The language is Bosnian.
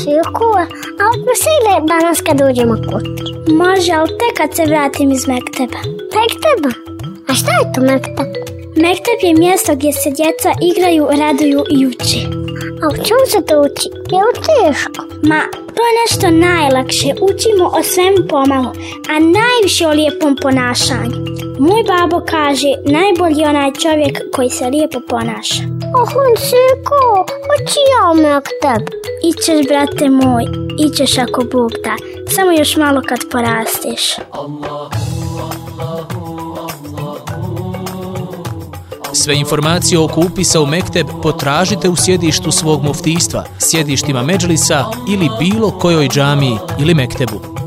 Sirku, a odmah se ide danas kad uđemo kući? Može, ali tek kad se vratim iz mekteba. Mekteba? A šta je to mekteb? Mekteb je mjesto gdje se djeca igraju, raduju i uči. A u čemu se to uči? Je li teško? Ma, to je nešto najlakše. Učimo o svemu pomalo, a najviše o lijepom ponašanju. Moj babo kaže, najbolji je onaj čovjek koji se lijepo ponaša. Sirku, hoći ja u mekteb? Ićeš, brate moj, ićeš ako Bog da. Samo još malo kad porasteš. Sve informacije oko upisa u mekteb potražite u sjedištu svog muftijstva, sjedištima medžlisa ili bilo kojoj džamiji ili mektebu.